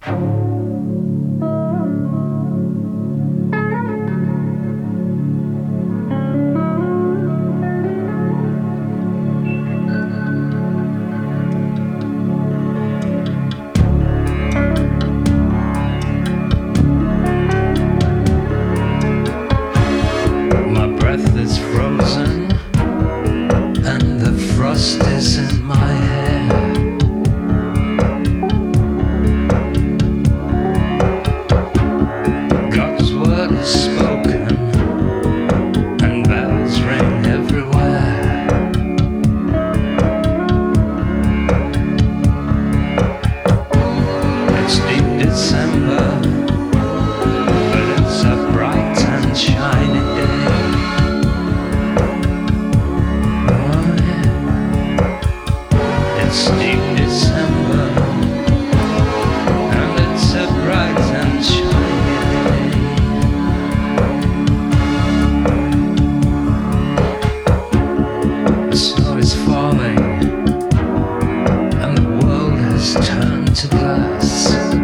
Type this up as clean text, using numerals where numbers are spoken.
My breath is frozen and the frost is in my hair. God's word is spoken and bells ring everywhere. It's deep December, but it's a bright and shiny day. Oh yeah, it's deep December, and it's a bright and shiny day. The snow is falling, and the world has turned to glass.